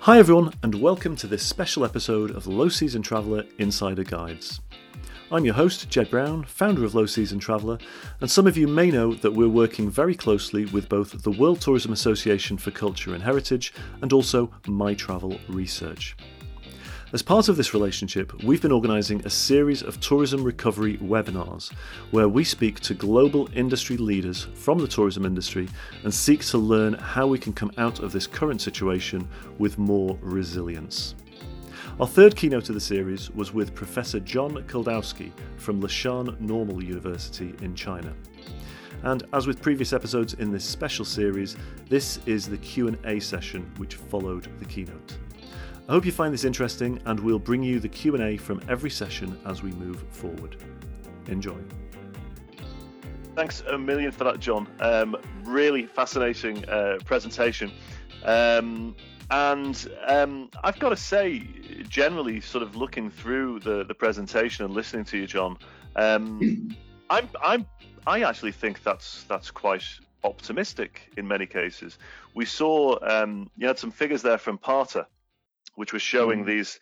Hi everyone, and welcome to this special episode of Low Season Traveller Insider Guides. I'm your host, Jed Brown, founder of Low Season Traveller, and some of you may know that we're working very closely with both the World Tourism Association for Culture and Heritage and also My Travel Research. As part of this relationship, we've been organising a series of tourism recovery webinars where we speak to global industry leaders from the tourism industry and seek to learn how we can come out of this current situation with more resilience. Our third keynote of the series was with Professor John Kuldowski from Leshan Normal University in China. And as with previous episodes in this special series, this is the Q&A session which followed the keynote. I hope you find this interesting, and we'll bring you the Q&A from every session as we move forward. Enjoy. Thanks a million for that, John. Really fascinating presentation. And I've got to say, generally, sort of looking through the presentation and listening to you, John, I actually think that's quite optimistic in many cases. We saw you had some figures there from PARTA, which was showing these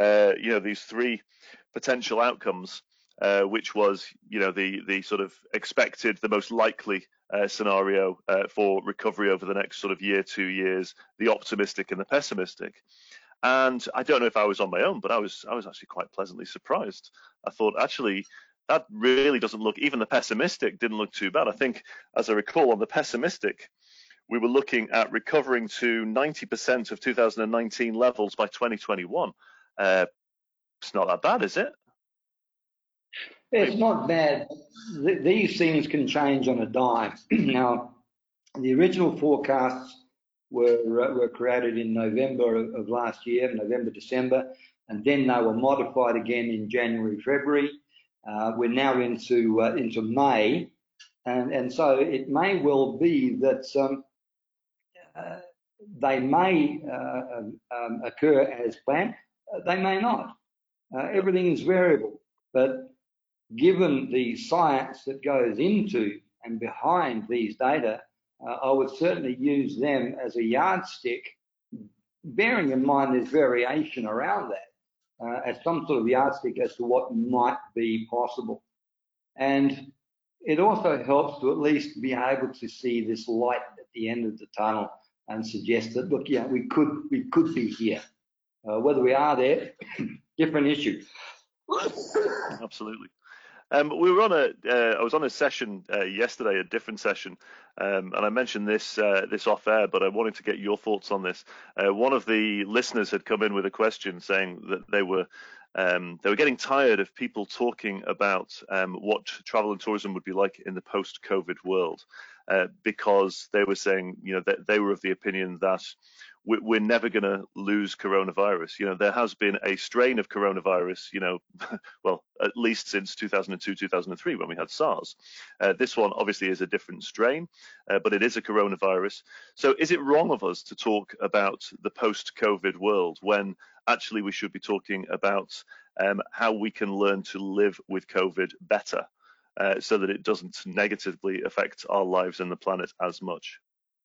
three potential outcomes, which was, the sort of expected, the most likely scenario for recovery over the next sort of year, 2 years, the optimistic and the pessimistic. And I don't know if I was on my own, but I was actually quite pleasantly surprised. I thought, actually, that really doesn't look, even the pessimistic didn't look too bad. I think, as I recall, on the pessimistic, we were looking at recovering to 90% of 2019 levels by 2021. It's not that bad, is it? It's not bad. These things can change on a dime. Now, the original forecasts were created in November of last year, November, December, and then they were modified again in January, February. We're now into May, and so it may well be that they may occur as planned. They may not. Everything is variable. But given the science that goes into and behind these data, I would certainly use them as a yardstick, bearing in mind there's variation around that, as some sort of yardstick as to what might be possible. And it also helps to at least be able to see this light at the end of the tunnel and suggest that, look, yeah, we could be here. Whether we are there, different issue. Absolutely. I was on a session yesterday, a different session, and I mentioned this off air, but I wanted to get your thoughts on this. One of the listeners had come in with a question saying that they were getting tired of people talking about what travel and tourism would be like in the post-COVID world, because they were saying, that they were of the opinion that we're never going to lose coronavirus. There has been a strain of coronavirus, well, at least since 2002, 2003, when we had SARS. This one obviously is a different strain, but it is a coronavirus. So is it wrong of us to talk about the post-COVID world when actually we should be talking about how we can learn to live with COVID better, so that it doesn't negatively affect our lives and the planet as much?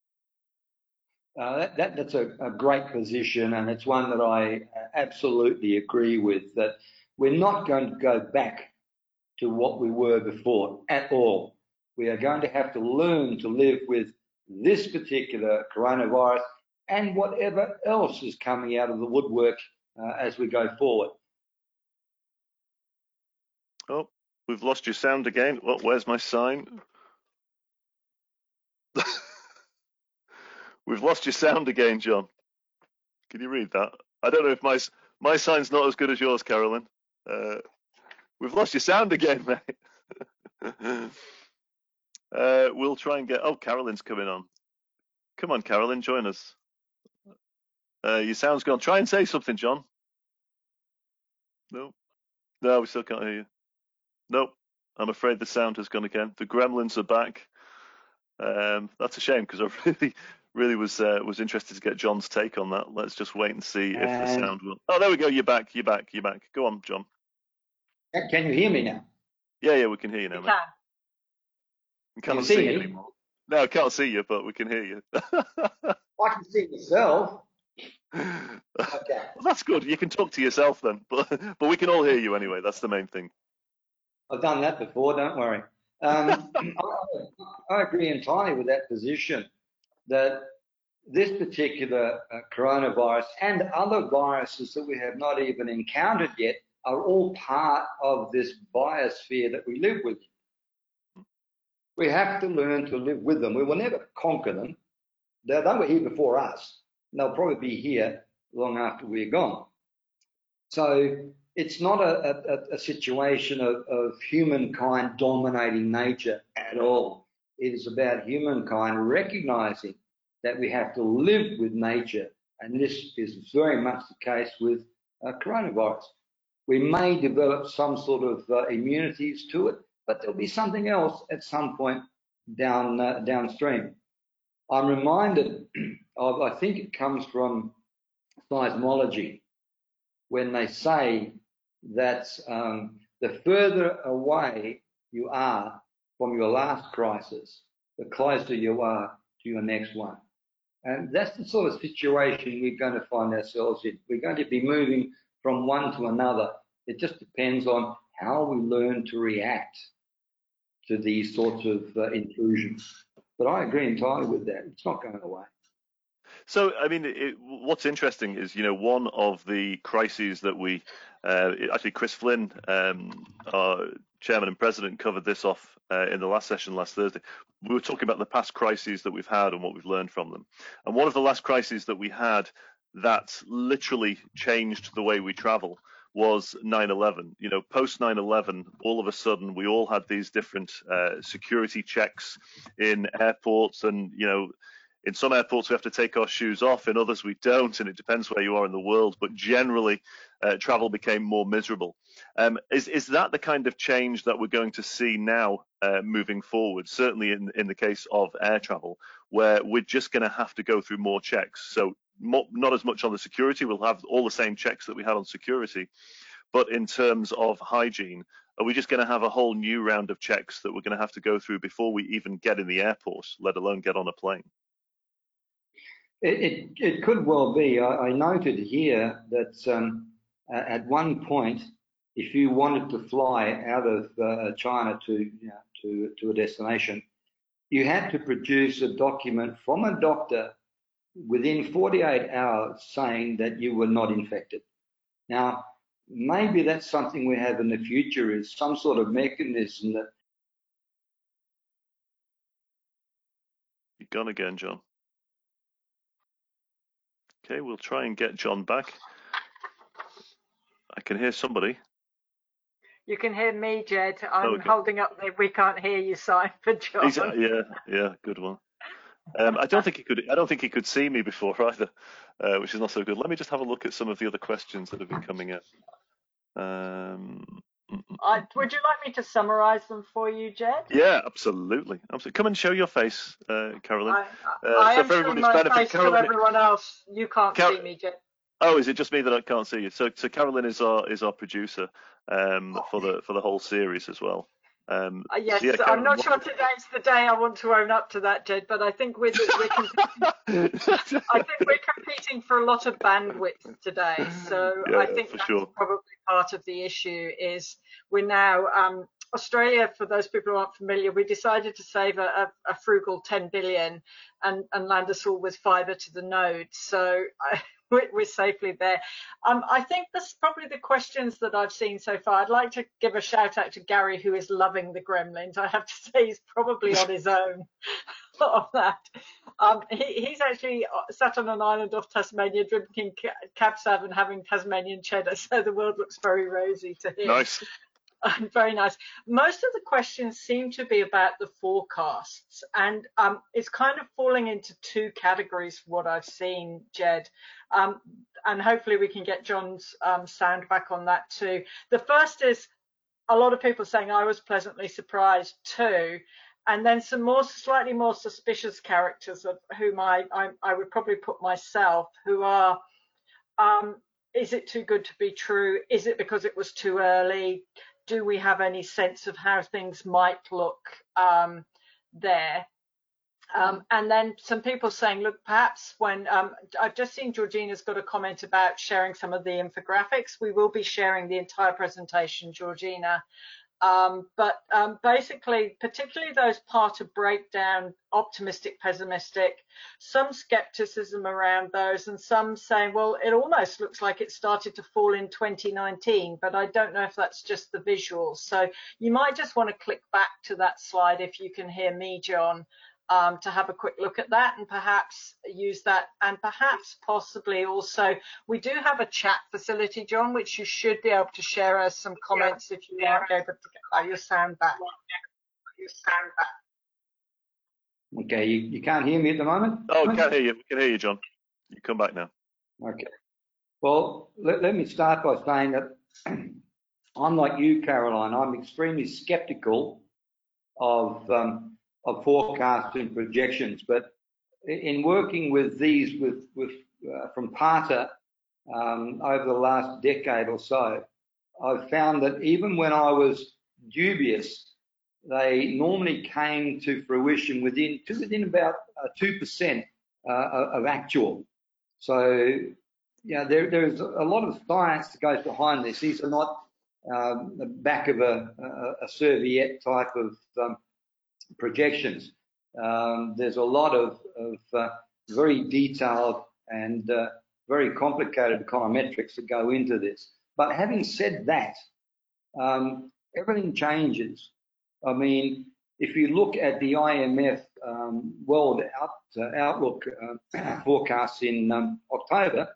That's a great position, and it's one that I absolutely agree with, that we're not going to go back to what we were before at all. We are going to have to learn to live with this particular coronavirus and whatever else is coming out of the woodwork as we go forward. Oh, we've lost your sound again. Well, where's my sign? We've lost your sound again, John. Can you read that? I don't know if my sign's not as good as yours, Carolyn. We've lost your sound again, mate. We'll try and get... Oh, Carolyn's coming on. Come on, Carolyn, join us. Your sound's gone. Try and say something, John. No, we still can't hear you. Nope, I'm afraid the sound has gone again. The gremlins are back. That's a shame, because I really was interested to get John's take on that. Let's just wait and see if the sound will... Oh, there we go. You're back. Go on, John. Can you hear me now? Yeah, we can hear you now, mate. We can't see you anymore. No, I can't see you, but we can hear you. I can see myself. Okay. Well, that's good. You can talk to yourself then, but we can all hear you anyway. That's the main thing. I've done that before, don't worry. I agree entirely with that position that this particular coronavirus and other viruses that we have not even encountered yet are all part of this biosphere that we live with. We have to learn to live with them. We will never conquer them. They were here before us, and they'll probably be here long after we're gone. So it's not a situation of humankind dominating nature at all. It is about humankind recognizing that we have to live with nature, and this is very much the case with coronavirus. We may develop some sort of immunities to it, but there'll be something else at some point downstream. I'm reminded of, I think it comes from seismology, when they say that the further away you are from your last crisis, the closer you are to your next one. And that's the sort of situation we're going to find ourselves in. We're going to be moving from one to another. It just depends on how we learn to react to these sorts of intrusions. But I agree entirely with that. It's not going away. So, I mean, what's interesting is, one of the crises that we, actually Chris Flynn, our chairman and president, covered this off in the last session last Thursday. We were talking about the past crises that we've had and what we've learned from them. And one of the last crises that we had that literally changed the way we travel was 9/11. Post 9/11, all of a sudden, we all had these different security checks in airports, and, in some airports, we have to take our shoes off. In others, we don't, and it depends where you are in the world. But generally, travel became more miserable. Is that the kind of change that we're going to see now moving forward? Certainly in the case of air travel, where we're just going to have to go through more checks. So not as much on the security. We'll have all the same checks that we had on security. But in terms of hygiene, are we just going to have a whole new round of checks that we're going to have to go through before we even get in the airport, let alone get on a plane? It could well be. I noted here that at one point, if you wanted to fly out of China to a destination, you had to produce a document from a doctor within 48 hours saying that you were not infected. Now, maybe that's something we have in the future, is some sort of mechanism that... You're gone again, John. Okay, we'll try and get John back. I can hear somebody. You can hear me, Jed. I'm holding up the "we can't hear you" sign for John. Yeah, good one. I don't think he could see me before either, which is not so good. Let me just have a look at some of the other questions that have been coming in. Would you like me to summarise them for you, Jed? Yeah, absolutely. Come and show your face, Carolyn. I am showing my face to everyone else. You can't see me, Jed. Oh, is it just me that I can't see you? So Carolyn is our producer for the whole series as well. Yes, so yeah, I'm not sure today's the day I want to own up to that, Jed, but I think we're competing for a lot of bandwidth today. So yeah, I think that's probably part of the issue. Is we're now Australia, for those people who aren't familiar, we decided to save a frugal 10 billion and land us all with fibre to the node. So we're safely there. I think that's probably the questions that I've seen so far. I'd like to give a shout out to Gary, who is loving the Gremlins. I have to say he's probably on his own on that. He's actually sat on an island off Tasmania drinking Cab Sav and having Tasmanian cheddar, so the world looks very rosy to him. Nice. Very nice. Most of the questions seem to be about the forecasts, and it's kind of falling into two categories, what I've seen, Jed. And hopefully we can get John's sound back on that too. The first is a lot of people saying I was pleasantly surprised too, and then some slightly more suspicious characters of whom I would probably put myself, who are, is it too good to be true? Is it because it was too early? Do we have any sense of how things might look there? And then some people saying, look, perhaps when I've just seen Georgina's got a comment about sharing some of the infographics. We will be sharing the entire presentation, Georgina. But basically, particularly those part of breakdown, optimistic, pessimistic, some skepticism around those, and some saying, well, it almost looks like it started to fall in 2019, but I don't know if that's just the visuals. So you might just want to click back to that slide if you can hear me, John, to have a quick look at that and perhaps use that, and perhaps possibly also we do have a chat facility, John, which you should be able to share us some comments if you aren't able to get your sound back. Okay, you can't hear me at the moment? Oh, we can hear you. We can hear you, John. You come back now. Okay. Well, let me start by saying that I'm like you, Caroline. I'm extremely skeptical of forecasts and projections, but in working with these from PARTA over the last decade or so, I've found that even when I was dubious, they normally came to fruition within about 2% of actual. So, yeah, there's a lot of science that goes behind this. These are not the back of a serviette type of projections. There's a lot of very detailed and very complicated econometrics that go into this. But having said that, everything changes. I mean, if you look at the IMF World Outlook forecasts in October,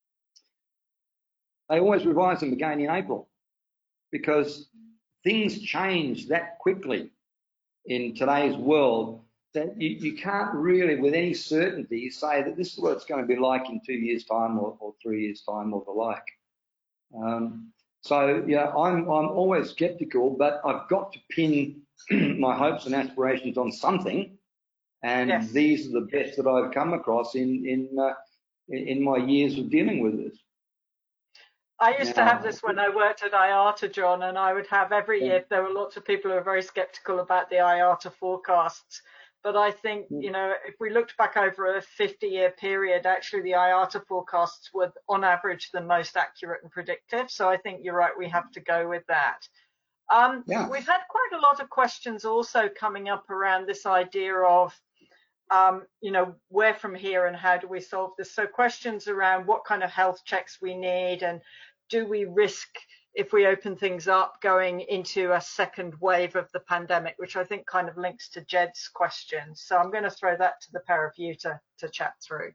they always revise them again in April because things change that quickly in today's world that you can't really with any certainty say that this is what it's going to be like in 2 years' time or 3 years' time or the like. So yeah, I'm always skeptical, but I've got to pin my hopes and aspirations on something, and yes, these are the best that I've come across in my years of dealing with this. I used to have this when I worked at IATA, John, and I would have every year, there were lots of people who are very skeptical about the IATA forecasts. But I think, you know, if we looked back over a 50-year period, actually the IATA forecasts were on average the most accurate and predictive. So I think you're right, we have to go with that. We've had quite a lot of questions also coming up around this idea of, you know, where from here and how do we solve this? So questions around what kind of health checks we need, and do we risk, if we open things up, going into a second wave of the pandemic, which I think kind of links to Jed's question. So I'm going to throw that to the pair of you to chat through.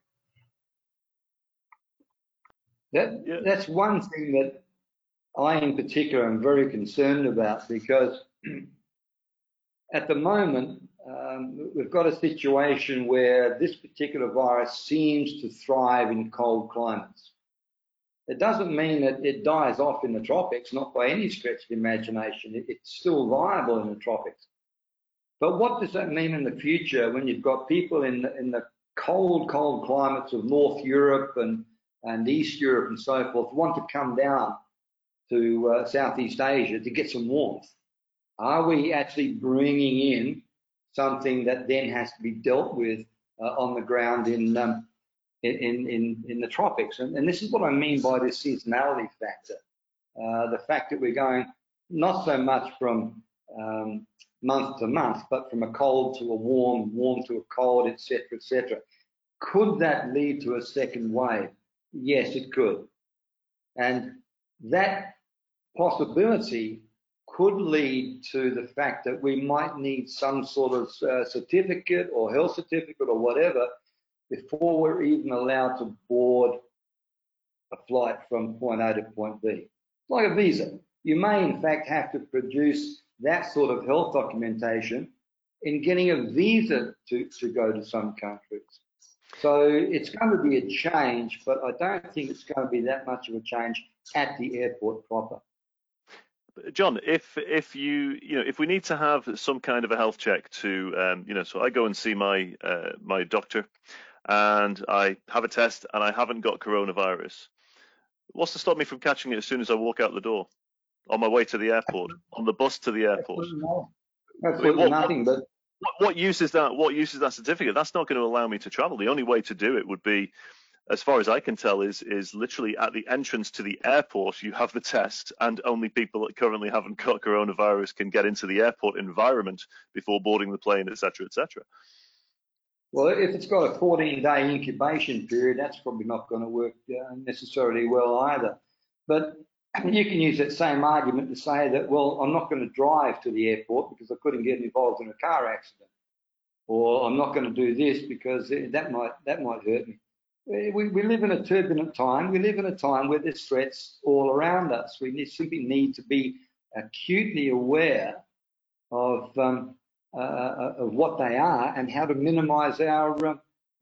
That's one thing that I in particular am very concerned about, because at the moment, we've got a situation where this particular virus seems to thrive in cold climates. It doesn't mean that it dies off in the tropics, not by any stretch of imagination. It's still viable in the tropics. But what does that mean in the future when you've got people in the cold climates of North Europe and East Europe and so forth want to come down to Southeast Asia to get some warmth? Are we actually bringing in something that then has to be dealt with on the ground in the tropics? And this is what I mean by this seasonality factor. The fact that we're going not so much from month to month, but from a cold to a warm, warm to a cold, etc., etc. Could that lead to a second wave? Yes, it could. And that possibility could lead to the fact that we might need some sort of certificate or health certificate or whatever before we're even allowed to board a flight from point A to point B. Like a visa. You may in fact have to produce that sort of health documentation in getting a visa to go to some countries. So it's going to be a change, but I don't think it's going to be that much of a change at the airport proper. John, if we need to have some kind of a health check to, so I go and see my my doctor, and I have a test, and I haven't got coronavirus. What's to stop me from catching it as soon as I walk out the door, on my way to the airport, on the bus to the airport? Absolutely nothing. But what use is that? What use is that certificate? That's not going to allow me to travel. The only way to do it would be, as far as I can tell, is literally at the entrance to the airport. You have the test, and only people that currently haven't got coronavirus can get into the airport environment before boarding the plane, etc., etc. Well, if it's got a 14-day incubation period, that's probably not going to work necessarily well either. But you can use that same argument to say that, well, I'm not going to drive to the airport because I couldn't get involved in a car accident, or I'm not going to do this because that might hurt me. We live in a turbulent time. We live in a time where there's threats all around us. We simply need to be acutely aware of what they are and how to minimise the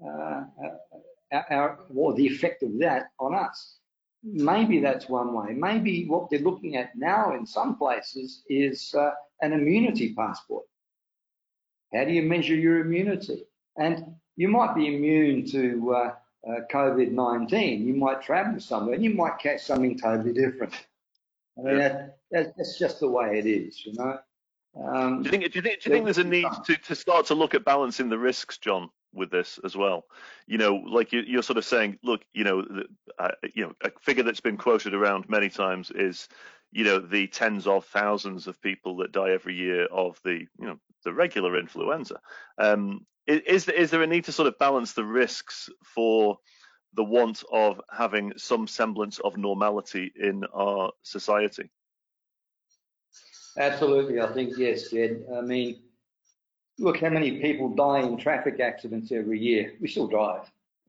effect of that on us. Maybe that's one way. Maybe what they're looking at now in some places is an immunity passport. How do you measure your immunity? And you might be immune to COVID-19. You might travel somewhere and you might catch something totally different. I mean, that's just the way it is, you know. Do you think there's a need to start to look at balancing the risks, John, with this as well? You know, like you're sort of saying, look, a figure that's been quoted around many times is, the tens of thousands of people that die every year of the regular influenza. Is there a need to sort of balance the risks for the want of having some semblance of normality in our society? Absolutely, I think yes, Jed. I mean, look how many people die in traffic accidents every year. We still drive.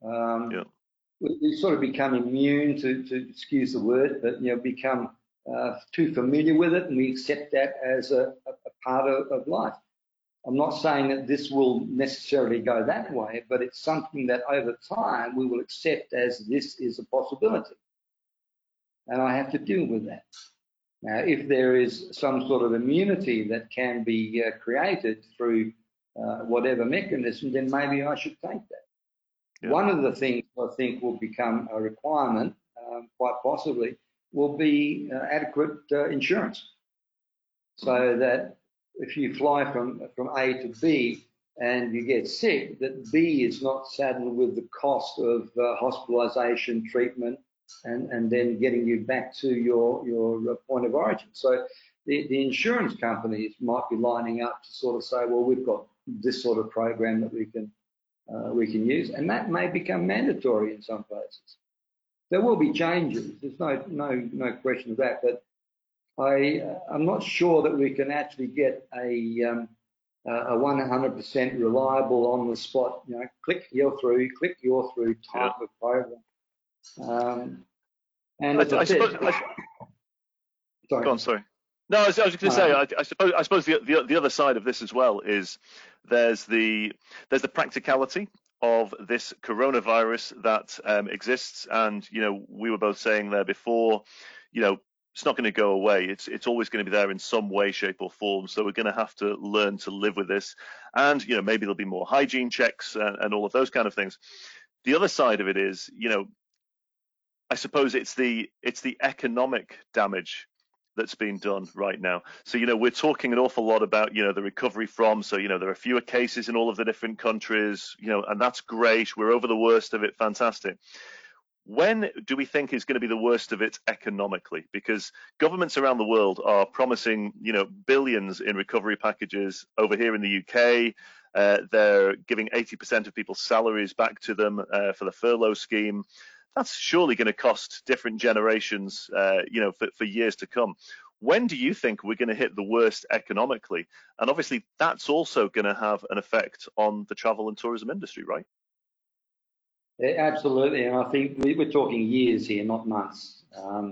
We sort of become immune to excuse the word, but become too familiar with it, and we accept that as a part of life. I'm not saying that this will necessarily go that way, but it's something that over time we will accept as this is a possibility, and I have to deal with that. Now, if there is some sort of immunity that can be created through whatever mechanism, then maybe I should take that. Yeah. One of the things I think will become a requirement, quite possibly, will be adequate insurance, so that if you fly from A to B and you get sick, that B is not saddled with the cost of hospitalisation, treatment, and then getting you back to your point of origin. So the insurance companies might be lining up to sort of say, well, we've got this sort of program that we can use, and that may become mandatory in some places. There will be changes. There's no question of that, but I'm not sure that we can actually get a 100% reliable on the spot, click you're through type of program. And I suppose. Sorry. Go on, sorry. No, I was just going to say. I suppose the other side of this as well is there's the practicality of this coronavirus that exists, and we were both saying there before, it's not going to go away. It's always going to be there in some way, shape, or form. So we're going to have to learn to live with this, and maybe there'll be more hygiene checks and all of those kind of things. The other side of it is, I suppose it's the economic damage that's being done right now. So, we're talking an awful lot about, the recovery from, so, there are fewer cases in all of the different countries, and that's great. We're over the worst of it. Fantastic. When do we think is going to be the worst of it economically? Because governments around the world are promising, billions in recovery packages. Over here in the UK, they're giving 80% of people's salaries back to them for the furlough scheme. That's surely going to cost different generations, for years to come. When do you think we're going to hit the worst economically? And obviously, that's also going to have an effect on the travel and tourism industry, right? Yeah, absolutely, and I think we're talking years here, not months.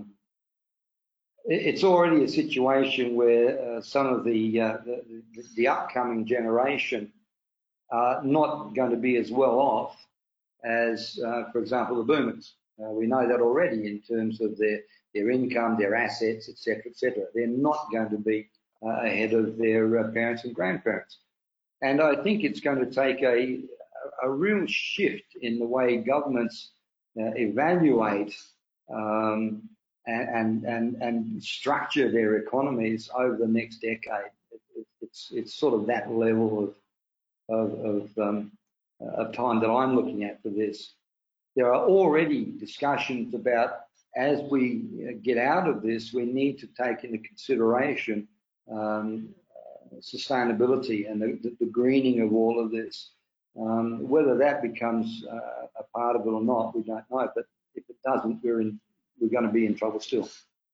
It's already a situation where some of the upcoming generation are not going to be as well off as, for example, the boomers. We know that already in terms of their income, their assets, etc., etc. They're not going to be ahead of their parents and grandparents. And I think it's going to take a real shift in the way governments evaluate and structure their economies over the next decade. It's sort of that level of time that I'm looking at for this. There are already discussions about, as we get out of this, we need to take into consideration sustainability and the greening of all of this. Whether that becomes a part of it or not, we don't know. But if it doesn't, we're going to be in trouble still.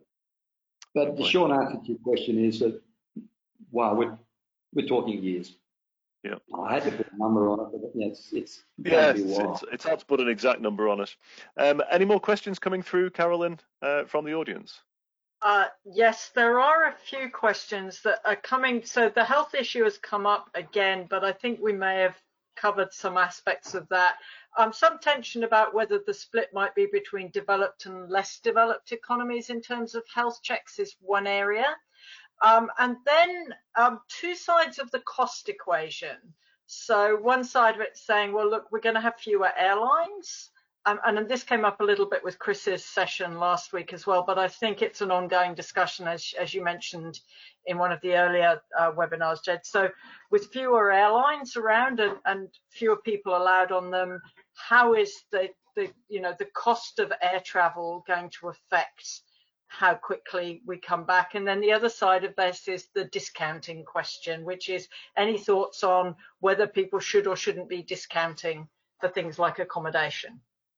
But the short answer to your question is that, well, we're talking years. Yeah. I had to put a number on it, but it's hard to put an exact number on it. Any more questions coming through, Carolyn, from the audience? Yes, there are a few questions that are coming. So the health issue has come up again, but I think we may have covered some aspects of that. Some tension about whether the split might be between developed and less developed economies in terms of health checks is one area. And then two sides of the cost equation. So one side of it saying, well, look, we're going to have fewer airlines. And this came up a little bit with Chris's session last week as well, but I think it's an ongoing discussion, as you mentioned in one of the earlier webinars, Jed. So with fewer airlines around and fewer people allowed on them, how is the cost of air travel going to affect how quickly we come back? And then the other side of this is the discounting question, which is any thoughts on whether people should or shouldn't be discounting for things like accommodation?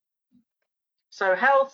So health,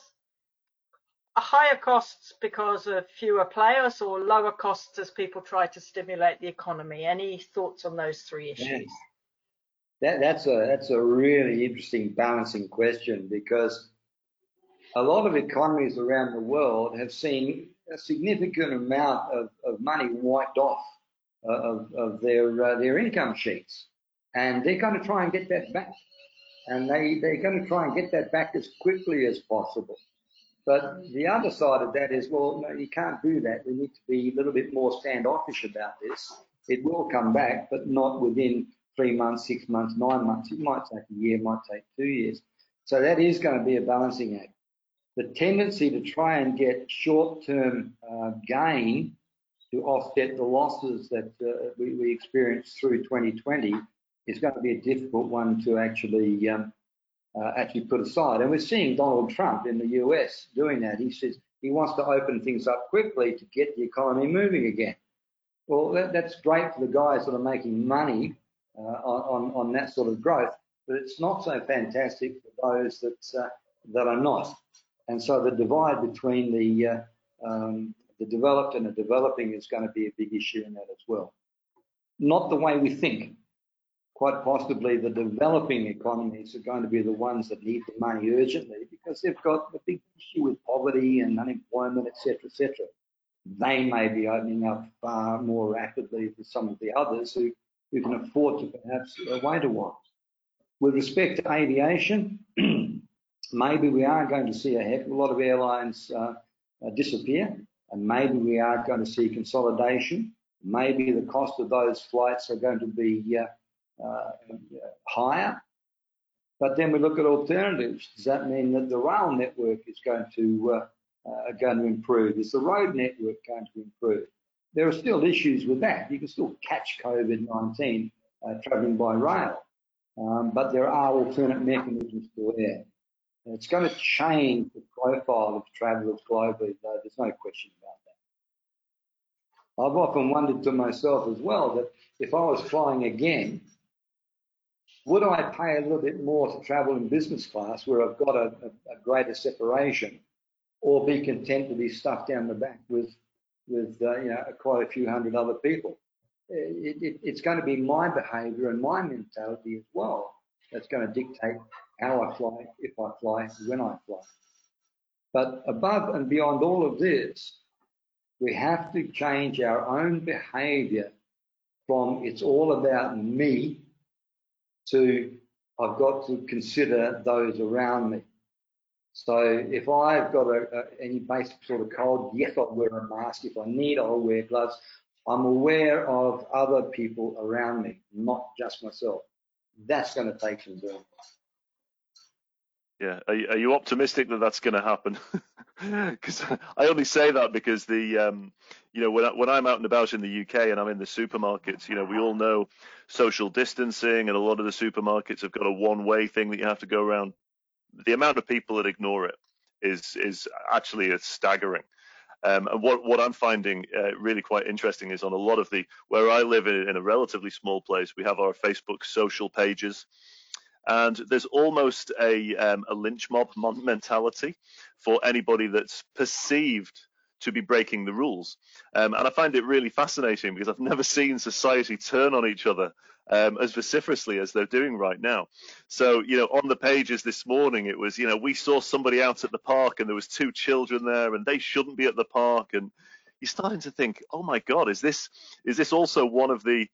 higher costs because of fewer players, or lower costs as people try to stimulate the economy? Any thoughts on those three issues? That's a really interesting balancing question, because a lot of economies around the world have seen a significant amount of money wiped off of their income sheets, and they're going to try and get that back. And they're going to try and get that back as quickly as possible. But the other side of that is, well, no, you can't do that. We need to be a little bit more standoffish about this. It will come back, but not within 3 months, 6 months, 9 months. It might take a year, it might take 2 years. So that is going to be a balancing act. The tendency to try and get short-term gain to offset the losses that we experienced through 2020 is going to be a difficult one to actually put aside. And we're seeing Donald Trump in the US doing that. He says he wants to open things up quickly to get the economy moving again. Well, that's great for the guys that are making money on that sort of growth, but it's not so fantastic for those that are not. And so the divide between the developed and the developing is going to be a big issue in that as well. Not the way we think. Quite possibly the developing economies are going to be the ones that need the money urgently, because they've got a big issue with poverty and unemployment, etc., etc. They may be opening up far more rapidly than some of the others who can afford to perhaps wait a while. With respect to aviation, maybe we are going to see a heck of a lot of airlines disappear, and maybe we are going to see consolidation. Maybe the cost of those flights are going to be higher. But then we look at alternatives. Does that mean that the rail network is going to improve? Is the road network going to improve? There are still issues with that. You can still catch COVID-19 travelling by rail, but there are alternate mechanisms to air. It's going to change the profile of travellers globally, though. There's no question about that. I've often wondered to myself as well that if I was flying again, would I pay a little bit more to travel in business class where I've got a greater separation, or be content to be stuffed down the back with quite a few hundred other people? It's going to be my behaviour and my mentality as well that's going to dictate how I fly, if I fly, when I fly. But above and beyond all of this, we have to change our own behaviour from it's all about me to I've got to consider those around me. So if I've got any basic sort of cold, yes, I'll wear a mask. If I need, I'll wear gloves. I'm aware of other people around me, not just myself. That's going to take some doing. Yeah, are you optimistic that that's going to happen? Because I only say that because the when I'm out and about in the UK and I'm in the supermarkets, we all know social distancing, and a lot of the supermarkets have got a one-way thing that you have to go around. The amount of people that ignore it is actually staggering. And what I'm finding really quite interesting is on a lot of where I live in a relatively small place, we have our Facebook social pages. And there's almost a lynch mob mentality for anybody that's perceived to be breaking the rules. And I find it really fascinating because I've never seen society turn on each other as vociferously as they're doing right now. So, on the pages this morning, it was, we saw somebody out at the park and there was 2 children there and they shouldn't be at the park. And you're starting to think, oh my God, is this also one of the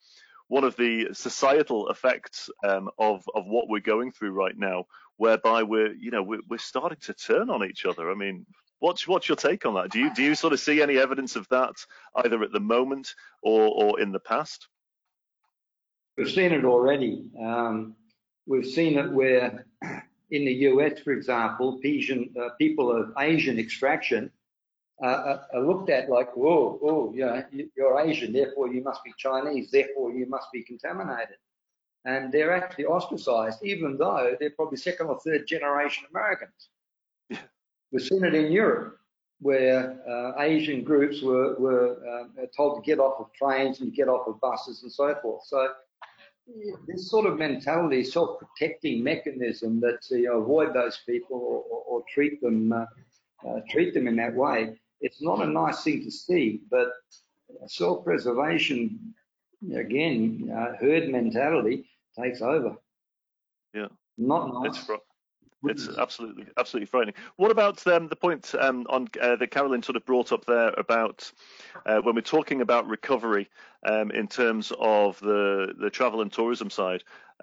societal effects of what we're going through right now, whereby we're starting to turn on each other? I mean, what's your take on that? Do you sort of see any evidence of that either at the moment or in the past? We've seen it already. We've seen it where in the US, for example, people of Asian extraction are looked at like, whoa, you're Asian, therefore you must be Chinese, therefore you must be contaminated. And they're actually ostracized, even though they're probably 2nd or 3rd generation Americans. Yeah. We've seen it in Europe, where Asian groups were told to get off of trains and get off of buses and so forth. So this sort of mentality, self-protecting mechanism that avoid those people or treat them in that way, it's not a nice thing to see, but self-preservation, again, herd mentality takes over. Yeah. Not nice. It's absolutely frightening. What about the point that Carolyn sort of brought up there about when we're talking about recovery in terms of the travel and tourism side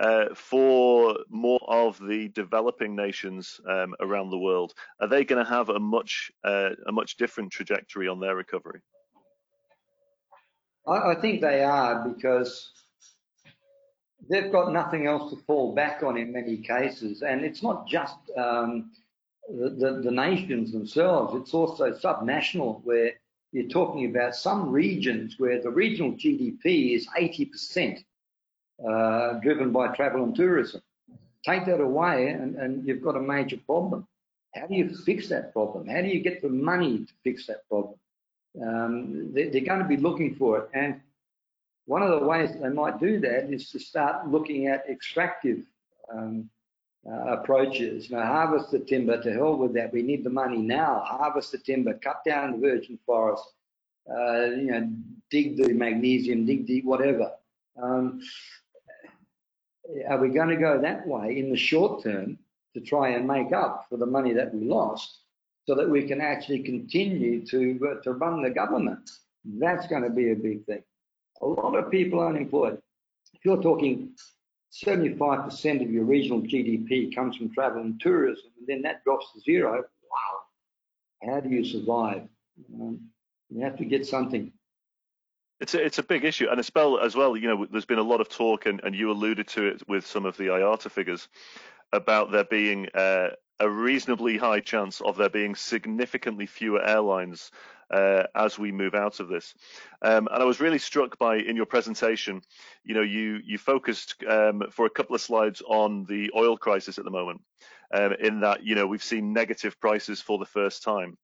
for more of the developing nations around the world? Are they going to have a much different trajectory on their recovery? I think they are, because they've got nothing else to fall back on in many cases. And it's not just the nations themselves, it's also subnational, where you're talking about some regions where the regional GDP is 80% driven by travel and tourism. Take that away and you've got a major problem. How do you fix that problem? How do you get the money to fix that problem? They're going to be looking for it. And one of the ways they might do that is to start looking at extractive approaches. Harvest the timber, to hell with that. We need the money now. Harvest the timber, cut down the virgin forest, dig the magnesium, dig whatever. Are we going to go that way in the short term to try and make up for the money that we lost, so that we can actually continue to run the government? That's going to be a big thing. A lot of people are unemployed. If you're talking 75% of your regional GDP comes from travel and tourism, and then that drops to 0, wow, how do you survive? You have to get something. It's a big issue, and as well, there's been a lot of talk, and you alluded to it with some of the IATA figures, about there being a reasonably high chance of there being significantly fewer airlines as we move out of this. And I was really struck by, in your presentation, you focused for a couple of slides on the oil crisis at the moment, in that, we've seen negative prices for the first time.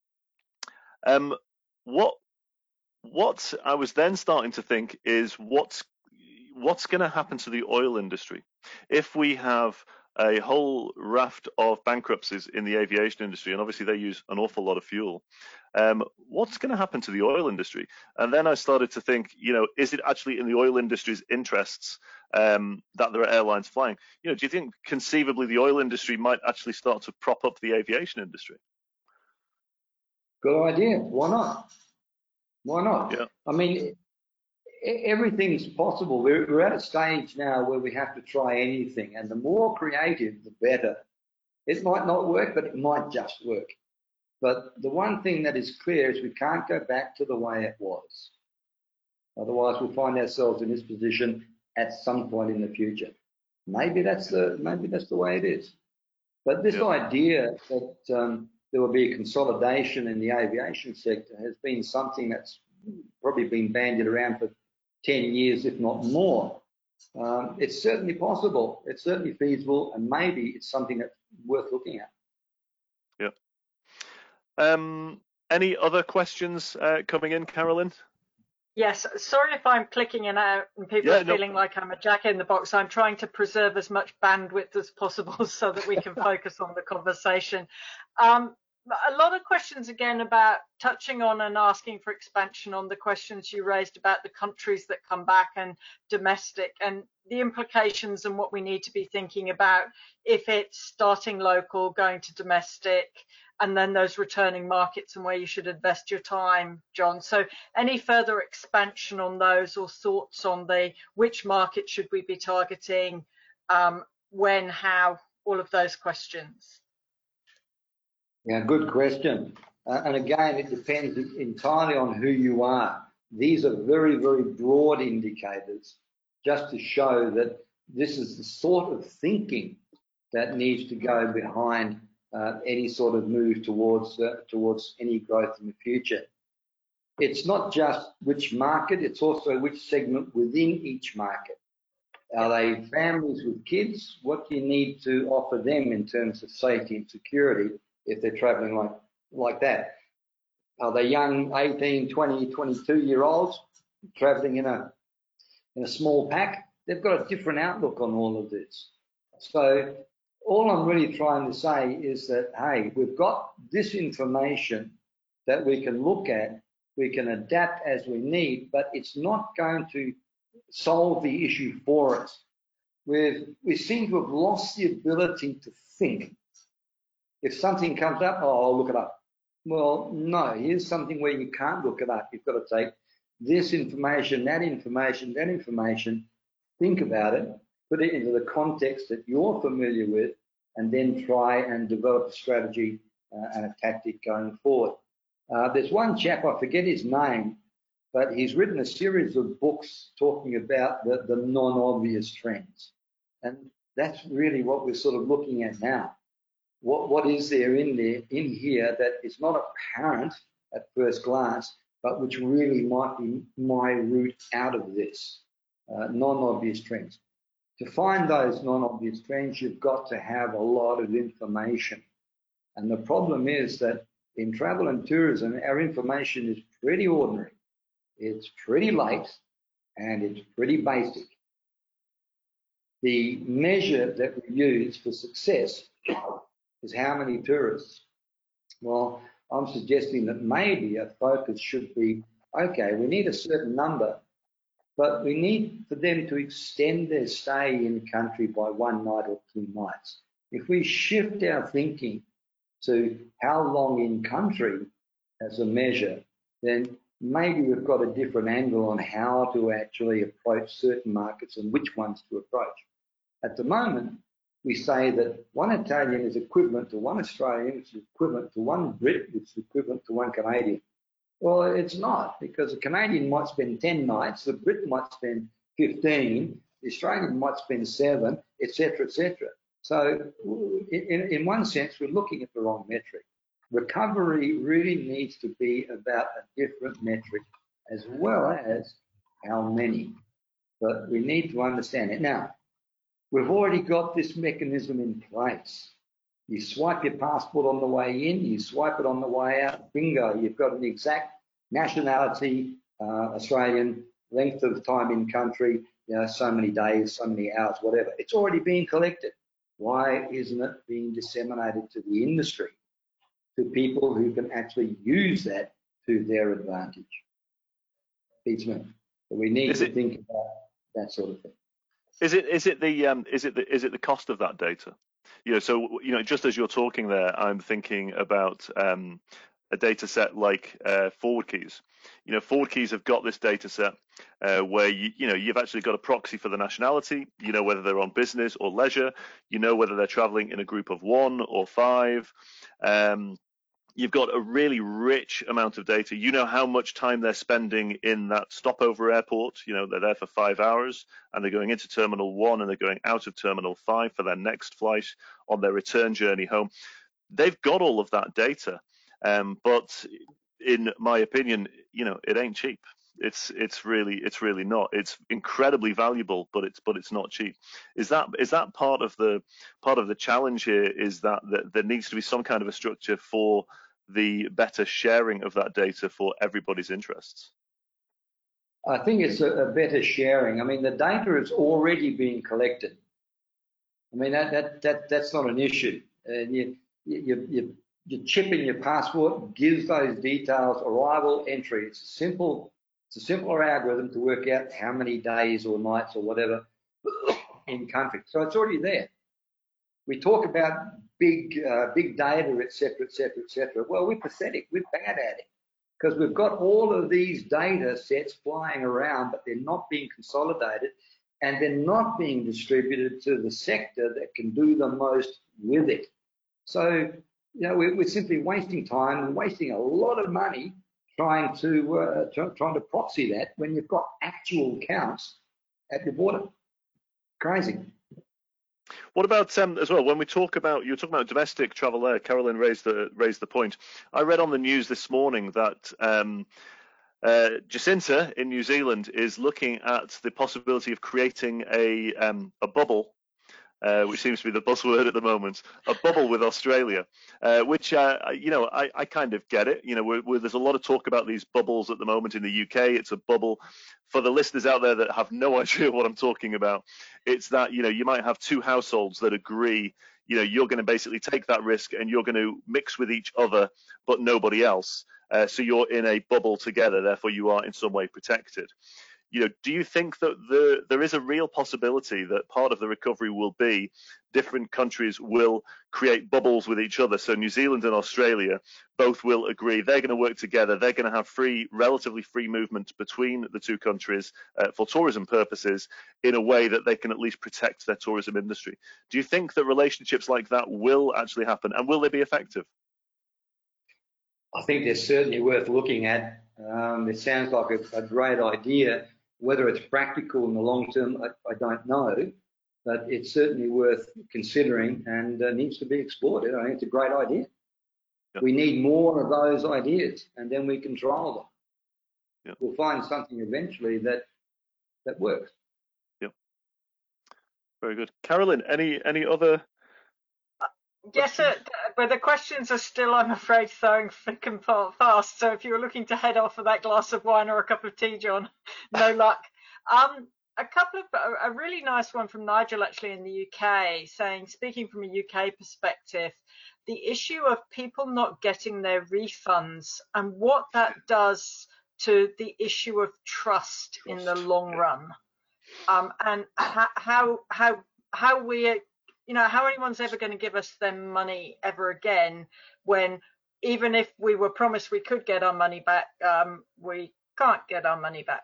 What I was then starting to think is what's going to happen to the oil industry if we have a whole raft of bankruptcies in the aviation industry, and obviously they use an awful lot of fuel. What's going to happen to the oil industry? And then I started to think, is it actually in the oil industry's interests that there are airlines flying? Do you think conceivably the oil industry might actually start to prop up the aviation industry? Good idea. Why not? Why not? Yeah. I mean, everything's possible. We're at a stage now where we have to try anything, and the more creative, the better. It might not work, but it might just work. But the one thing that is clear is we can't go back to the way it was. Otherwise, we'll find ourselves in this position at some point in the future. Maybe that's the way it is. But this idea that there will be a consolidation in the aviation sector has been something that's probably been bandied around for 10 years, if not more. It's certainly possible, it's certainly feasible, and maybe it's something that's worth looking at. Yeah. Any other questions coming in, Carolyn? Yes, sorry if I'm clicking in and out and people are feeling like I'm a jack in the box. I'm trying to preserve as much bandwidth as possible so that we can focus on the conversation. A lot of questions again about touching on and asking for expansion on the questions you raised about the countries that come back and domestic and the implications and what we need to be thinking about if it's starting local, going to domestic, and then those returning markets and where you should invest your time, John. So any further expansion on those or thoughts on which market should we be targeting, when, how, all of those questions? Yeah, good question. And again, it depends entirely on who you are. These are very, very broad indicators just to show that this is the sort of thinking that needs to go behind any sort of move towards any growth in the future. It's not just which market, it's also which segment within each market. Are they families with kids? What do you need to offer them in terms of safety and security if they're traveling like that? Are they young 18, 20, 22-year-olds traveling in a small pack? They've got a different outlook on all of this. So all I'm really trying to say is that, hey, we've got this information that we can look at, we can adapt as we need, but it's not going to solve the issue for us. We seem to have lost the ability to think. If something comes up, oh, I'll look it up. Well, no, here's something where you can't look it up. You've got to take this information, that information, think about it, put it into the context that you're familiar with, and then try and develop a strategy and a tactic going forward. There's one chap, I forget his name, but he's written a series of books talking about the non-obvious trends. And that's really what we're sort of looking at now. What is there in here that is not apparent at first glance, but which really might be my route out of this, non-obvious trends. To find those non-obvious trends, you've got to have a lot of information. And the problem is that in travel and tourism, our information is pretty ordinary. It's pretty light and it's pretty basic. The measure that we use for success is how many tourists. Well, I'm suggesting that maybe a focus should be, okay, we need a certain number, but we need for them to extend their stay in country by 1 night or 2 nights. If we shift our thinking to how long in country as a measure, then maybe we've got a different angle on how to actually approach certain markets and which ones to approach. At the moment, we say that 1 Italian is equivalent to 1 Australian, which is equivalent to 1 Brit, which is equivalent to 1 Canadian. Well, it's not, because a Canadian might spend 10 nights, the Brit might spend 15, the Australian might spend 7, etc., etc. So in one sense, we're looking at the wrong metric. Recovery really needs to be about a different metric as well as how many. But we need to understand it. Now, we've already got this mechanism in place. You swipe your passport on the way in, you swipe it on the way out, bingo, you've got an exact nationality, Australian, length of time in country, so many days, so many hours, whatever. It's already being collected. Why isn't it being disseminated to the industry, to people who can actually use that to their advantage? Beats me. But we need to think about that sort of thing. Is it the cost of that data? So just as you're talking there, I'm thinking about a data set like Forward Keys. Forward Keys have got this data set where you've actually got a proxy for the nationality. You know whether they're on business or leisure. You know whether they're traveling in a group of 1 or 5. You've got a really rich amount of data. You know how much time they're spending in that stopover airport. They're there for 5 hours and they're going into Terminal 1 and they're going out of Terminal 5 for their next flight on their return journey home. they've got all of that data, but in my opinion, it ain't cheap. It's really not. It's incredibly valuable, but it's not cheap. Is that part of the challenge here? Is that there needs to be some kind of a structure for the better sharing of that data for everybody's interests? I think it's a better sharing. I mean, the data is already being collected. I mean, that's not an issue. And your chip in your passport gives those details, arrival, entry. It's a simpler algorithm to work out how many days or nights or whatever in country. So it's already there. We talk about big data, et cetera, et cetera, et cetera. Well, we're pathetic. We're bad at it because we've got all of these data sets flying around, but they're not being consolidated and they're not being distributed to the sector that can do the most with it. So, we're simply wasting time and wasting a lot of money trying to proxy that when you've got actual counts at your border. Crazy. What about as well? When you were talking about domestic travel there, Carolyn raised the point. I read on the news this morning that Jacinta in New Zealand is looking at the possibility of creating a bubble, which seems to be the buzzword at the moment, a bubble with Australia, which, I kind of get it. There's a lot of talk about these bubbles at the moment in the UK. It's a bubble. For the listeners out there that have no idea what I'm talking about, it's that, you might have two households that agree, you're going to basically take that risk and you're going to mix with each other, but nobody else. So you're in a bubble together, therefore you are in some way protected. Do you think that there is a real possibility that part of the recovery will be different countries will create bubbles with each other? So New Zealand and Australia both will agree they're going to work together. They're going to have relatively free movement between the two countries for tourism purposes in a way that they can at least protect their tourism industry. Do you think that relationships like that will actually happen, and will they be effective? I think they're certainly worth looking at. It sounds like a great idea. Whether it's practical in the long term, I don't know, but it's certainly worth considering and needs to be explored. I think it's a great idea. Yep. We need more of those ideas, and then we control them. Yep. We'll find something eventually that works. Yep. Very good. Carolyn, any other? Yes, but the questions are still, I'm afraid, throwing thick and fast. So if you're looking to head off for that glass of wine or a cup of tea, John, no luck. A really nice one from Nigel, actually, in the UK, saying, speaking from a UK perspective, the issue of people not getting their refunds and what that does to the issue of trust in the long run, and how we. How anyone's ever going to give us their money ever again when, even if we were promised we could get our money back, we can't get our money back.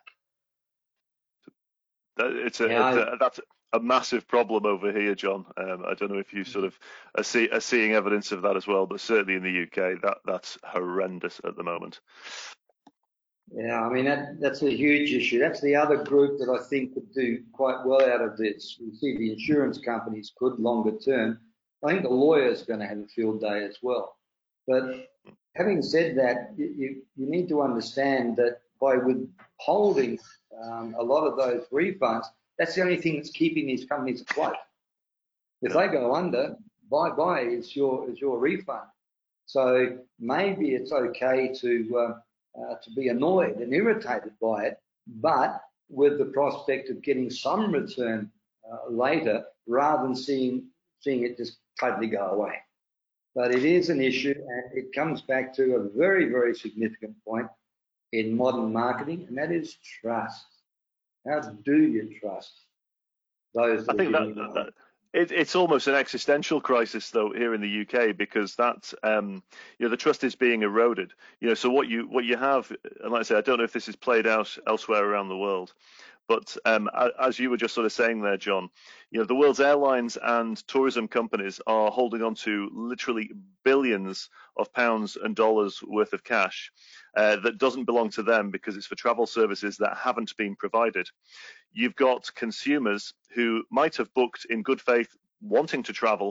That's a massive problem over here, John. I don't know if you sort of are seeing evidence of that as well, but certainly in the UK, that's horrendous at the moment. Yeah, I mean, that's a huge issue. That's the other group that I think could do quite well out of this. We see the insurance companies could longer term. I think the lawyers are going to have a field day as well. But having said that, you need to understand that by withholding a lot of those refunds, that's the only thing that's keeping these companies afloat. If they go under, bye-bye is your refund. So maybe it's okay to be annoyed and irritated by it, but with the prospect of getting some return later, rather than seeing it just totally go away. But it is an issue, and it comes back to a very, very significant point in modern marketing, and that is trust. How do you trust those that are giving you money? It's almost an existential crisis, though, here in the UK, because that the trust is being eroded. So what you have, and like I say, I don't know if this is played out elsewhere around the world, but as you were just sort of saying there, John, the world's airlines and tourism companies are holding on to literally billions of pounds and dollars worth of cash that doesn't belong to them because it's for travel services that haven't been provided. You've got consumers who might have booked in good faith wanting to travel,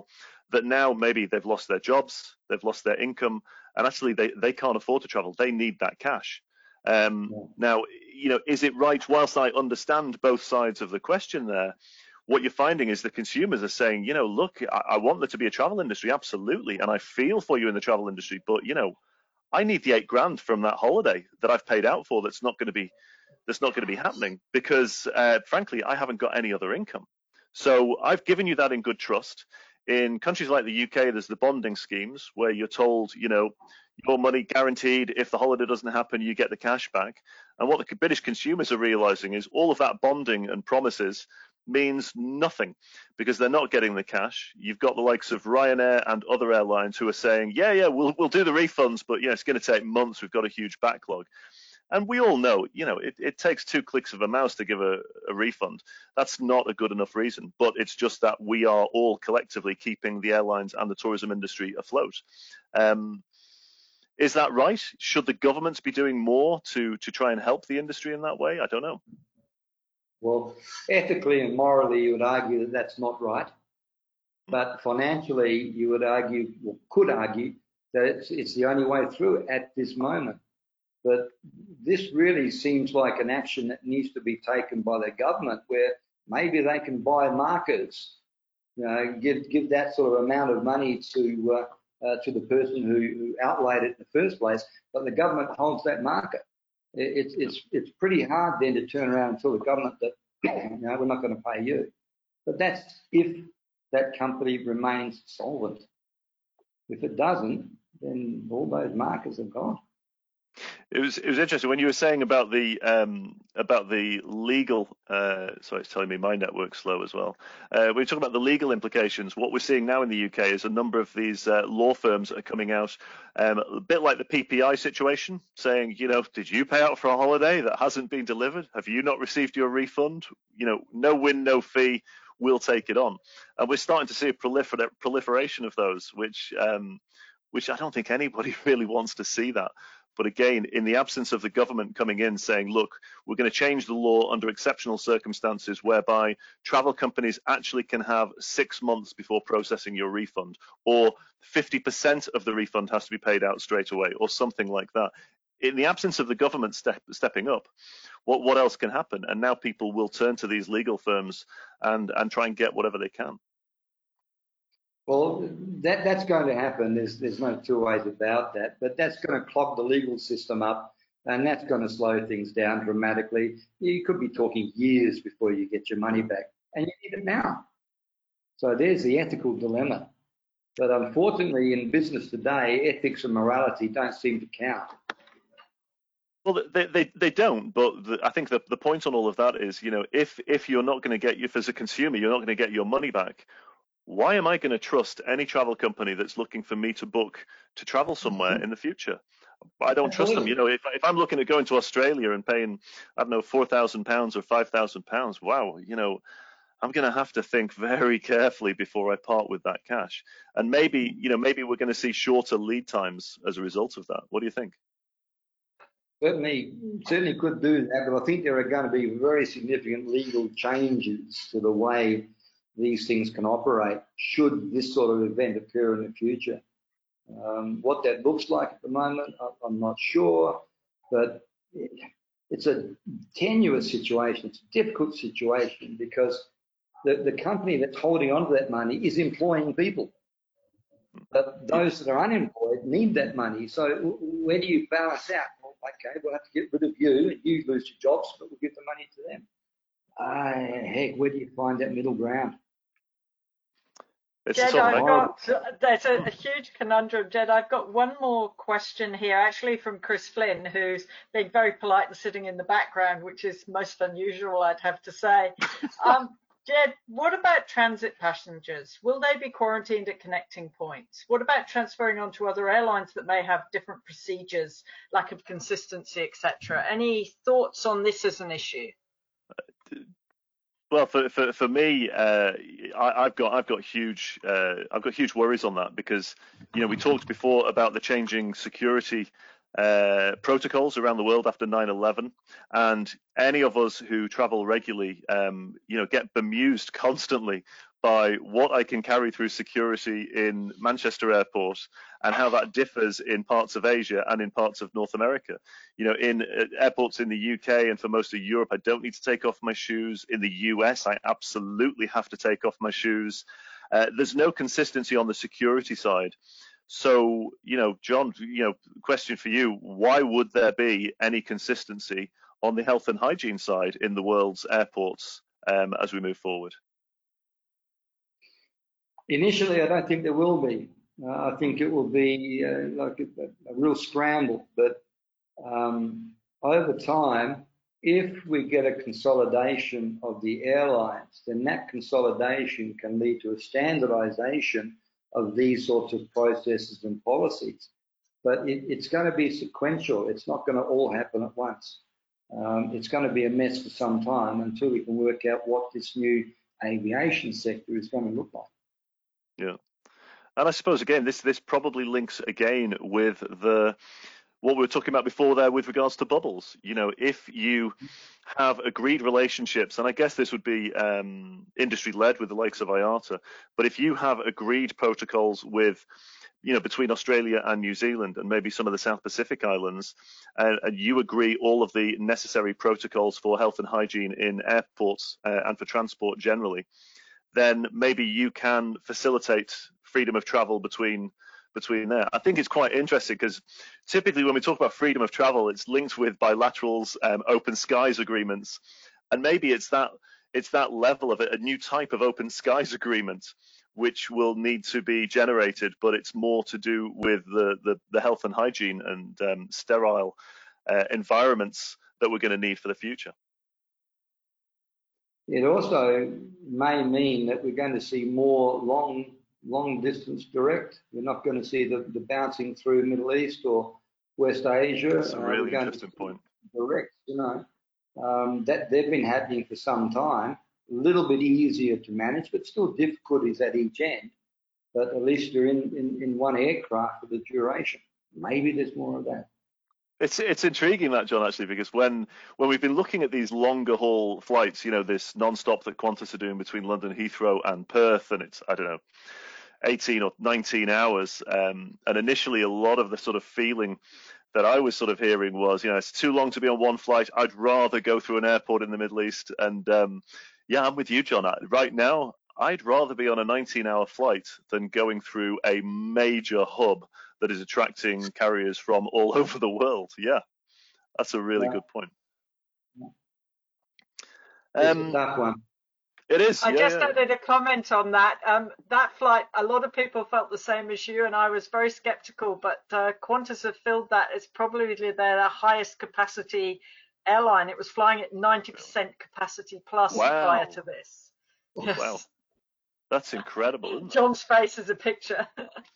that now maybe they've lost their jobs, they've lost their income, and actually they can't afford to travel. They need that cash. Now, is it right? Whilst I understand both sides of the question there, what you're finding is the consumers are saying, look, I want there to be a travel industry, absolutely, and I feel for you in the travel industry, but I need the $8,000 from that holiday that I've paid out for. That's not going to be happening because, frankly, I haven't got any other income. So I've given you that in good trust. In countries like the UK, there's the bonding schemes where you're told, your money guaranteed. If the holiday doesn't happen, you get the cash back. And what the British consumers are realizing is all of that bonding and promises means nothing because they're not getting the cash. You've got the likes of Ryanair and other airlines who are saying, yeah, we'll do the refunds, but it's going to take months. We've got a huge backlog. And we all know, it takes 2 clicks of a mouse to give a refund. That's not a good enough reason, but it's just that we are all collectively keeping the airlines and the tourism industry afloat. Is that right? Should the governments be doing more to try and help the industry in that way? I don't know. Well, ethically and morally, you would argue that that's not right. But financially, you would argue, or could argue, that it's the only way through at this moment. But this really seems like an action that needs to be taken by the government, where maybe they can buy markers, give that sort of amount of money to the person who outlaid it in the first place, but the government holds that market. It's pretty hard then to turn around and tell the government that we're not going to pay you. But that's if that company remains solvent. If it doesn't, then all those markers are gone. It was interesting when you were saying about the legal. Sorry, it's telling me my network's slow as well. We're talking about the legal implications. What we're seeing now in the UK is a number of these law firms are coming out, a bit like the PPI situation, saying, did you pay out for a holiday that hasn't been delivered? Have you not received your refund? No win, no fee. We'll take it on, and we're starting to see a proliferation of those, which I don't think anybody really wants to see that. But again, in the absence of the government coming in saying, look, we're going to change the law under exceptional circumstances whereby travel companies actually can have 6 months before processing your refund, or 50% of the refund has to be paid out straight away, or something like that. In the absence of the government stepping up, what else can happen? And now people will turn to these legal firms and try and get whatever they can. Well, that's going to happen. There's no two ways about that. But that's going to clog the legal system up, and that's going to slow things down dramatically. You could be talking years before you get your money back, and you need it now. So there's the ethical dilemma. But unfortunately, in business today, ethics and morality don't seem to count. Well, they don't, but I think the point on all of that is, if you're not going to get, if as a consumer, you're not going to get your money back, why am I going to trust any travel company that's looking for me to book to travel somewhere in the future? I don't trust them. If I'm looking at going to Australia and paying, I don't know, £4,000 or £5,000, wow, I'm going to have to think very carefully before I part with that cash. And maybe we're going to see shorter lead times as a result of that. What do you think? Certainly could do that, but I think there are going to be very significant legal changes to the way these things can operate should this sort of event occur in the future. What that looks like at the moment, I'm not sure, but it's a tenuous situation. It's a difficult situation because the company that's holding on to that money is employing people. But those that are unemployed need that money. So where do you balance out? Well, okay, we'll have to get rid of you and you lose your jobs, but we'll give the money to them. Heck, where do you find that middle ground? Jed, there's a huge conundrum. Jed, I've got one more question here, actually from Chris Flynn, who's being very polite and sitting in the background, which is most unusual, I'd have to say. Jed, what about transit passengers? Will they be quarantined at connecting points? What about transferring onto other airlines that may have different procedures, lack of consistency, etc.? Any thoughts on this as an issue? Well, for me, I've got huge worries on that because we talked before about the changing security protocols around the world after 9/11, and any of us who travel regularly, get bemused constantly by what I can carry through security in Manchester Airport and how that differs in parts of Asia and in parts of North America. You know, in airports in the UK and for most of Europe, I don't need to take off my shoes. In the US, I absolutely have to take off my shoes. There's no consistency on the security side. So, you know, John, question for you, why would there be any consistency on the health and hygiene side in the world's airports as we move forward? Initially, I don't think there will be. I think it will be like a real scramble. But over time, if we get a consolidation of the airlines, then that consolidation can lead to a standardization of these sorts of processes and policies. But it's going to be sequential. It's not going to all happen at once. It's going to be a mess for some time until we can work out what this new aviation sector is going to look like. Yeah, and I suppose again this probably links again with what we were talking about before there with regards to bubbles. You know, if you have agreed relationships, and I guess this would be industry led with the likes of IATA, but if you have agreed protocols with, you know, between Australia and New Zealand and maybe some of the South Pacific islands, and you agree all of the necessary protocols for health and hygiene in airports and for transport generally, then maybe you can facilitate freedom of travel between there. I think it's quite interesting because typically when we talk about freedom of travel, it's linked with bilaterals, open skies agreements, and maybe it's that level of it, a new type of open skies agreement, which will need to be generated, but it's more to do with the health and hygiene and sterile environments that we're going to need for the future. It also may mean that we're going to see more long distance direct. We're not going to see the bouncing through Middle East or West Asia. That's a really interesting point. Direct, you know, that they've been happening for some time. A little bit easier to manage, but still difficulties at each end. But at least you're in one aircraft for the duration. Maybe there's more of that. It's intriguing that, John, actually, because when we've been looking at these longer haul flights, you know, this non-stop that Qantas are doing between London Heathrow and Perth, and it's, I don't know, 18 or 19 hours. And initially, a lot of the sort of feeling that I was sort of hearing was, you know, it's too long to be on one flight. I'd rather go through an airport in the Middle East. And yeah, I'm with you, John. Right now, I'd rather be on a 19-hour flight than going through a major hub that is attracting carriers from all over the world. Yeah, that's a really good point. It's a tough one. It is. I just added a comment on that. That flight, a lot of people felt the same as you, and I was very skeptical, but Qantas have filled that as probably their highest capacity airline. It was flying at 90% capacity plus prior to this. Oh, yes. Wow. That's incredible, isn't it? John's face is a picture.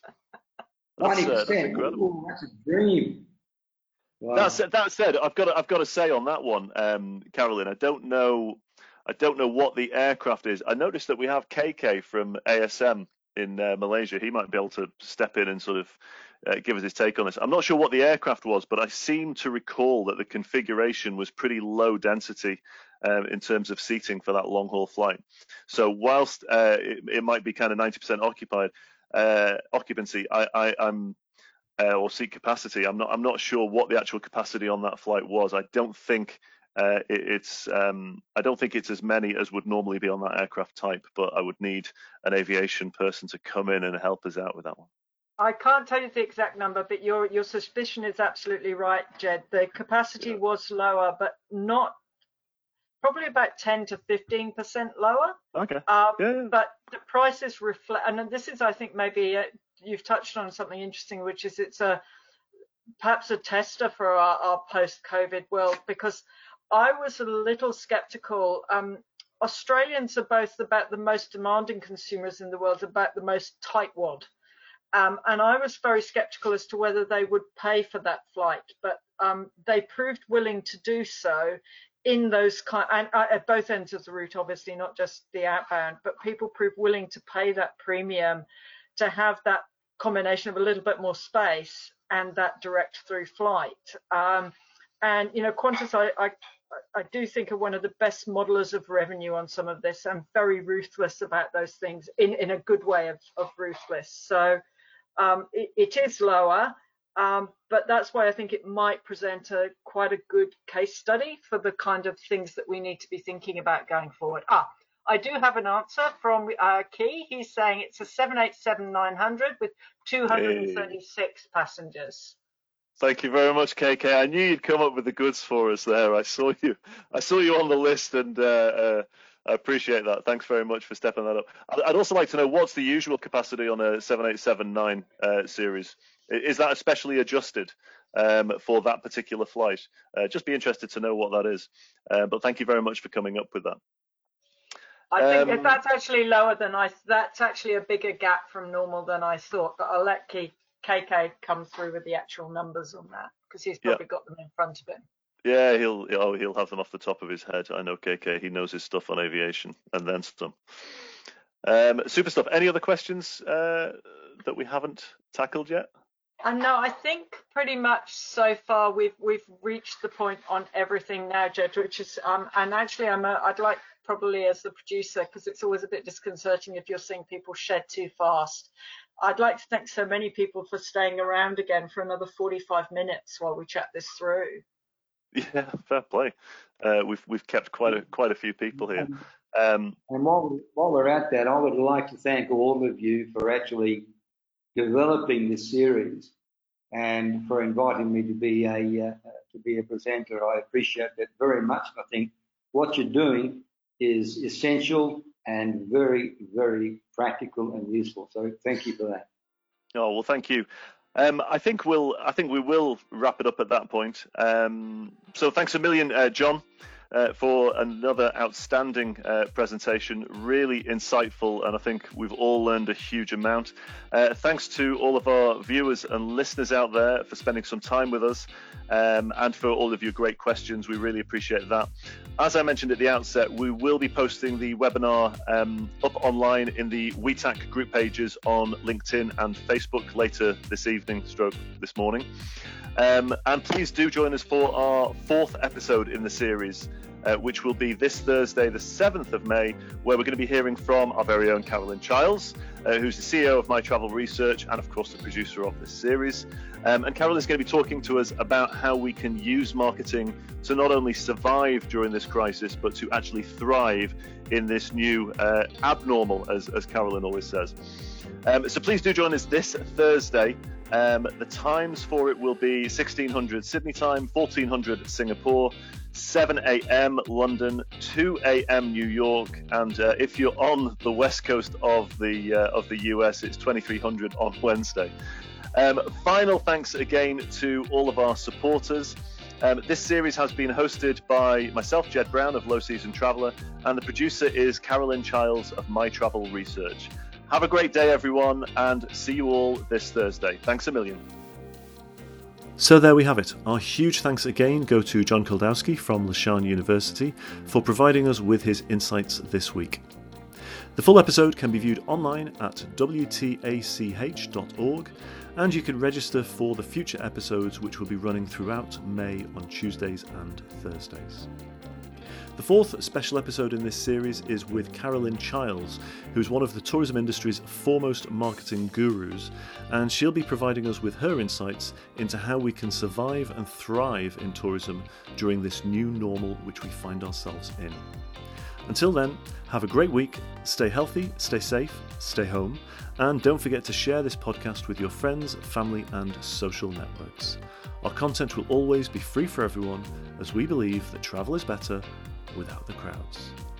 90%. That's incredible. Ooh, that's a dream. Wow. That said, I've got to say on that one, Carolyn, I don't know what the aircraft is. I noticed that we have KK from ASM in Malaysia. He might be able to step in and sort of give us his take on this. I'm not sure what the aircraft was, but I seem to recall that the configuration was pretty low density in terms of seating for that long haul flight. So whilst it might be kind of 90% occupancy, I'm or seat capacity, I'm not sure what the actual capacity on that flight was. I don't think it's as many as would normally be on that aircraft type, but I would need an aviation person to come in and help us out with that one. I can't tell you the exact number, but your suspicion is absolutely right, Jed. The capacity was lower, but not probably about 10 to 15% lower. Okay. But the prices reflect, and this is, I think, maybe you've touched on something interesting, which is it's perhaps a tester for our post-COVID world, because I was a little skeptical. Australians are both about the most demanding consumers in the world, about the most tightwad. And I was very skeptical as to whether they would pay for that flight, but they proved willing to do so in those and at both ends of the route, obviously, not just the outbound, but people proved willing to pay that premium to have that combination of a little bit more space and that direct through flight. And, you know, Qantas, I do think are one of the best modelers of revenue on some of this, and very ruthless about those things in a good way of ruthless. So it is lower, but that's why I think it might present quite a good case study for the kind of things that we need to be thinking about going forward. I do have an answer from Key. He's saying it's a 787-900 with 236 passengers. Thank you very much, KK. I knew you'd come up with the goods for us there. I saw you on the list, and I appreciate that. Thanks very much for stepping that up. I'd also like to know, what's the usual capacity on a 787-9 series? Is that especially adjusted for that particular flight? Just be interested to know what that is. But thank you very much for coming up with that. I think that's actually lower than that's actually a bigger gap from normal than I thought, but I'll let KK come through with the actual numbers on that, because he's probably got them in front of him. Yeah, he'll have them off the top of his head. I know KK, he knows his stuff on aviation and then some. Super stuff. Any other questions that we haven't tackled yet? No, I think pretty much so far we've reached the point on everything now, Jed, which is and actually I'd like, probably as the producer, because it's always a bit disconcerting if you're seeing people shed too fast. I'd like to thank so many people for staying around again for another 45 minutes while we chat this through. Yeah, fair play. We've kept quite a few people here. And while we're at that, I would like to thank all of you for actually developing this series and for inviting me to be a presenter. I appreciate that very much. I think what you're doing is essential and very, very practical and useful. So thank you for that. Oh, well, thank you. I think we will wrap it up at that point. So thanks a million, John, for another outstanding presentation. Really insightful, and I think we've all learned a huge amount. Thanks to all of our viewers and listeners out there for spending some time with us, and for all of your great questions. We really appreciate that. As I mentioned at the outset, we will be posting the webinar up online in the WeTAC group pages on LinkedIn and Facebook later this evening, this morning. And please do join us for our 4th episode in the series, which will be this Thursday, the 7th of May, where we're going to be hearing from our very own Carolyn Childs, who's the CEO of My Travel Research and, of course, the producer of this series. And Carolyn is going to be talking to us about how we can use marketing to not only survive during this crisis, but to actually thrive in this new abnormal, as Carolyn always says. So please do join us this Thursday. The times for it will be 1600 Sydney time, 1400 Singapore, 7 a.m. London, 2 a.m. New York, and if you're on the west coast of the US, it's 2300 on Wednesday. Final thanks again to all of our supporters. This series has been hosted by myself, Jed Brown of Low Season Traveller, and the producer is Carolyn Childs of My Travel Research. Have a great day, everyone, and see you all this Thursday. Thanks a million. So there we have it. Our huge thanks again go to John Kildowski from Lashan University for providing us with his insights this week. The full episode can be viewed online at wtach.org, and you can register for the future episodes, which will be running throughout May on Tuesdays and Thursdays. The 4th special episode in this series is with Carolyn Childs, who's one of the tourism industry's foremost marketing gurus, and she'll be providing us with her insights into how we can survive and thrive in tourism during this new normal which we find ourselves in. Until then, have a great week, stay healthy, stay safe, stay home, and don't forget to share this podcast with your friends, family, and social networks. Our content will always be free for everyone, as we believe that travel is better without the crowds.